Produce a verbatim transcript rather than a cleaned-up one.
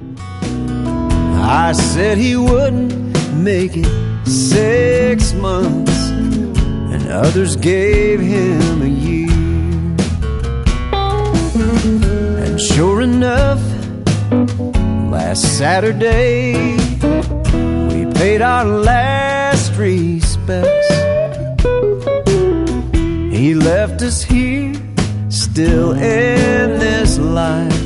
I said he wouldn't make it six months, and others gave him a year. And sure enough, last Saturday, we paid our last respects. He left us here, still in this life,